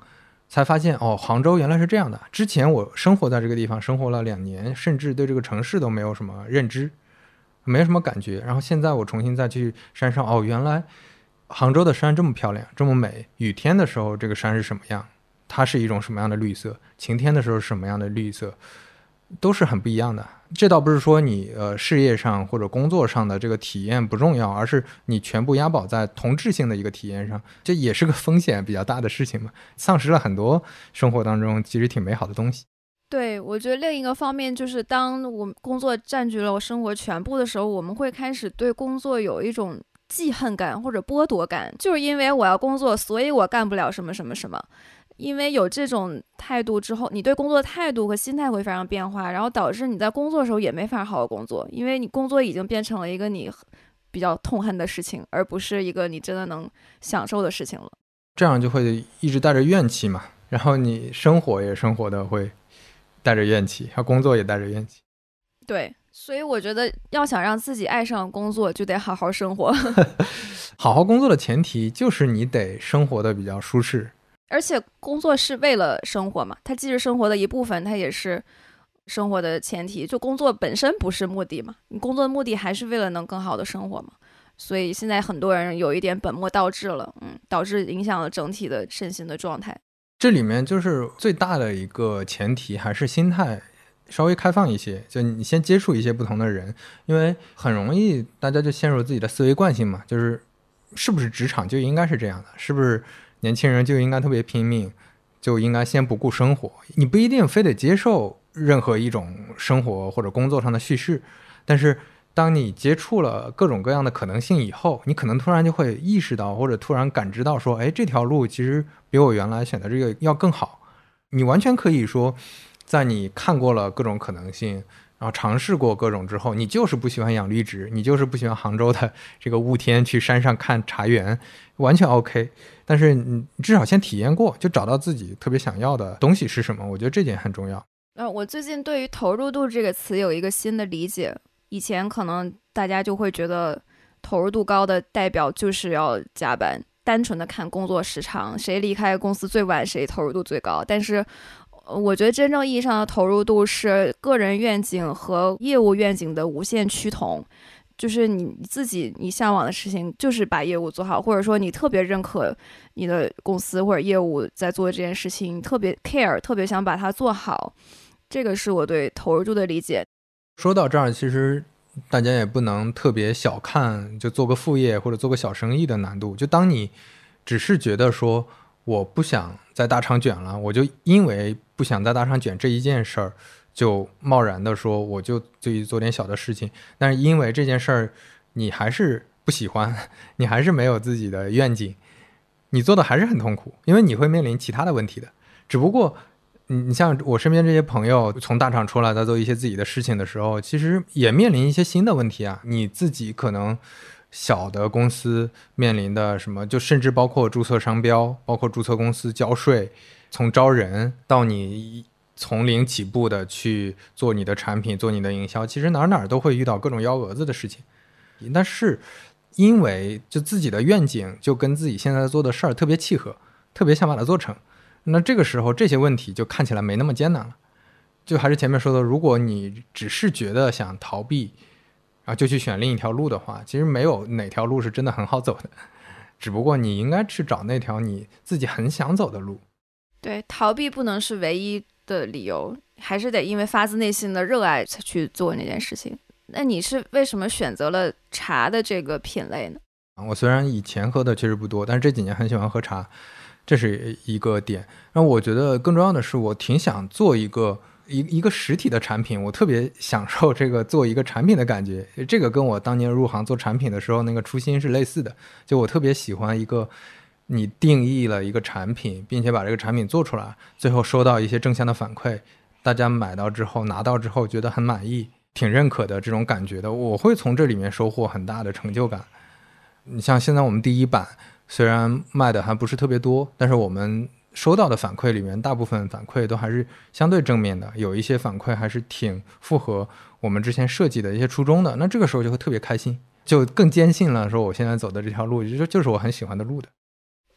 [SPEAKER 3] 才发现哦，杭州原来是这样的。之前我生活在这个地方生活了两年，甚至对这个城市都没有什么认知，没有什么感觉。然后现在我重新再去山上，哦，原来杭州的山这么漂亮，这么美。雨天的时候这个山是什么样，它是一种什么样的绿色，晴天的时候是什么样的绿色，都是很不一样的。这倒不是说你呃事业上或者工作上的这个体验不重要，而是你全部押宝在同质性的一个体验上，这也是个风险比较大的事情嘛，丧失了很多生活当中其实挺美好的东西。
[SPEAKER 2] 对，我觉得另一个方面就是当我们工作占据了我生活全部的时候，我们会开始对工作有一种记恨感或者剥夺感，就是因为我要工作，所以我干不了什么什么什么。因为有这种态度之后，你对工作的态度和心态会发生变化，然后导致你在工作的时候也没法好好工作，因为你工作已经变成了一个你比较痛恨的事情，而不是一个你真的能享受的事情了。
[SPEAKER 3] 这样就会一直带着怨气嘛，然后你生活也生活的会带着怨气，工作也带着怨气。
[SPEAKER 2] 对，所以我觉得要想让自己爱上工作，就得好好生活。
[SPEAKER 3] 好好工作的前提就是你得生活的比较舒适。
[SPEAKER 2] 而且工作是为了生活嘛，它既是生活的一部分，它也是生活的前提。就工作本身不是目的嘛，你工作的目的还是为了能更好的生活嘛。所以现在很多人有一点本末倒置了，嗯，导致影响了整体的身心的状态。
[SPEAKER 3] 这里面就是最大的一个前提还是心态稍微开放一些，就你先接触一些不同的人，因为很容易大家就陷入自己的思维惯性嘛，就是是不是职场就应该是这样的，是不是年轻人就应该特别拼命，就应该先不顾生活。你不一定非得接受任何一种生活或者工作上的叙事，但是当你接触了各种各样的可能性以后，你可能突然就会意识到或者突然感知到说，哎，这条路其实比我原来选的这个要更好。你完全可以说在你看过了各种可能性，然后尝试过各种之后，你就是不喜欢养绿植，你就是不喜欢杭州的这个雾天去山上看茶园，完全 OK。 但是你至少先体验过，就找到自己特别想要的东西是什么，我觉得这点很重要。
[SPEAKER 2] 呃，我最近对于投入度这个词有一个新的理解。以前可能大家就会觉得投入度高的代表就是要加班，单纯的看工作时长，谁离开公司最晚谁投入度最高。但是我觉得真正意义上的投入度是个人愿景和业务愿景的无限趋同，就是你自己你向往的事情就是把业务做好，或者说你特别认可你的公司或者业务在做这件事情，你特别 care 特别想把它做好，这个是我对投入度的理解。
[SPEAKER 3] 说到这儿，其实大家也不能特别小看就做个副业或者做个小生意的难度。就当你只是觉得说我不想在大厂卷了，我就因为不想在大厂卷这一件事儿就贸然的说我就就做点小的事情，但是因为这件事儿你还是不喜欢，你还是没有自己的愿景，你做的还是很痛苦，因为你会面临其他的问题的。只不过你像我身边这些朋友从大厂出来在做一些自己的事情的时候，其实也面临一些新的问题啊。你自己可能小的公司面临的什么，就甚至包括注册商标，包括注册公司交税，从招人到你从零起步的去做你的产品做你的营销，其实哪哪都会遇到各种幺蛾子的事情。但是因为就自己的愿景就跟自己现在做的事儿特别契合，特别想把它做成，那这个时候这些问题就看起来没那么艰难了。就还是前面说的，如果你只是觉得想逃避然后就去选另一条路的话，其实没有哪条路是真的很好走的，只不过你应该去找那条你自己很想走的路。
[SPEAKER 2] 对，逃避不能是唯一的理由，还是得因为发自内心的热爱才去做那件事情。那你是为什么选择了茶的这个品类呢？
[SPEAKER 3] 我虽然以前喝的确实不多，但是这几年很喜欢喝茶，这是一个点。然后我觉得更重要的是，我挺想做一个一一个实体的产品，我特别享受这个做一个产品的感觉。这个跟我当年入行做产品的时候那个初心是类似的，就我特别喜欢一个你定义了一个产品，并且把这个产品做出来，最后收到一些正向的反馈，大家买到之后拿到之后觉得很满意，挺认可的这种感觉的，我会从这里面收获很大的成就感。你像现在我们第一版虽然卖的还不是特别多，但是我们收到的反馈里面大部分反馈都还是相对正面的，有一些反馈还是挺符合我们之前设计的一些初衷的，那这个时候就会特别开心，就更坚信了说我现在走的这条路就就是我很喜欢的路的。
[SPEAKER 2] 嗯，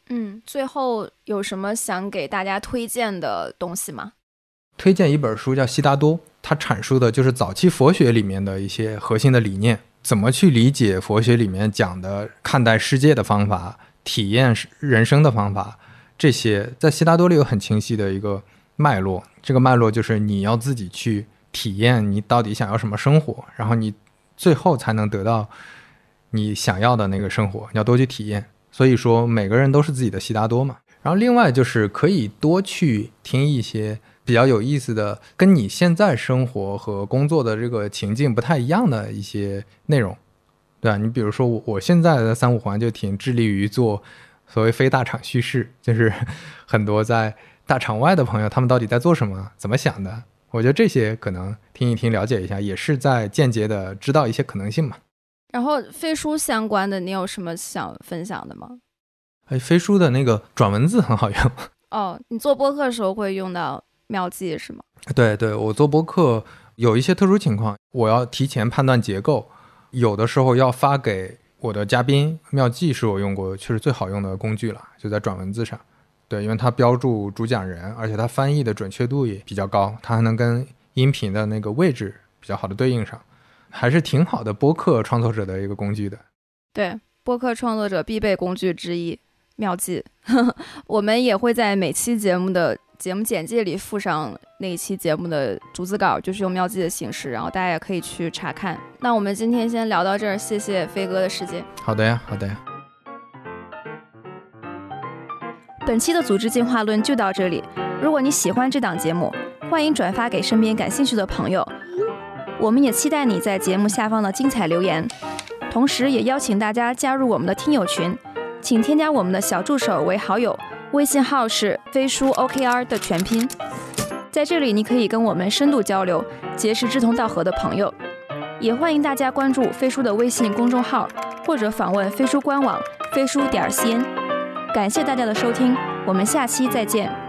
[SPEAKER 2] 最后有什么想给大家推荐的东西吗？
[SPEAKER 3] 推荐一本书叫《悉达多》，它阐述的就是早期佛学里面的一些核心的理念，怎么去理解佛学里面讲的看待世界的方法，体验人生的方法，这些在悉达多里有很清晰的一个脉络。这个脉络就是你要自己去体验你到底想要什么生活，然后你最后才能得到你想要的那个生活，你要多去体验。所以说每个人都是自己的悉达多嘛。然后另外就是可以多去听一些比较有意思的，跟你现在生活和工作的这个情境不太一样的一些内容，对吧？你比如说我我现在的三五环就挺致力于做所谓非大厂叙事，就是很多在大厂外的朋友他们到底在做什么，怎么想的，我觉得这些可能听一听了解一下，也是在间接的知道一些可能性嘛。
[SPEAKER 2] 然后飞书相关的你有什么想分享的吗？
[SPEAKER 3] 哎，飞书的那个转文字很好用。
[SPEAKER 2] 哦，你做播客的时候会用到妙记是吗？
[SPEAKER 3] 对对，我做播客有一些特殊情况，我要提前判断结构，有的时候要发给我的嘉宾，妙记是我用过确实最好用的工具了，就在转文字上。对，因为它标注主讲人，而且它翻译的准确度也比较高，它还能跟音频的那个位置比较好的对应上，还是挺好的播客创作者的一个工具的。
[SPEAKER 2] 对，播客创作者必备工具之一，妙记。我们也会在每期节目的节目简介里附上那一期节目的逐字稿，就是用妙记的形式，然后大家也可以去查看。那我们今天先聊到这儿，谢谢飞哥的时间。
[SPEAKER 3] 好的呀，好的呀。
[SPEAKER 2] 本期的组织进化论就到这里，如果你喜欢这档节目，欢迎转发给身边感兴趣的朋友。我们也期待你在节目下方的精彩留言，同时也邀请大家加入我们的听友群，请添加我们的小助手为好友，微信号是飞书 O K R 的全拼。在这里你可以跟我们深度交流，结识志同道合的朋友。也欢迎大家关注飞书的微信公众号，或者访问飞书官网飞书点 C N。感谢大家的收听，我们下期再见。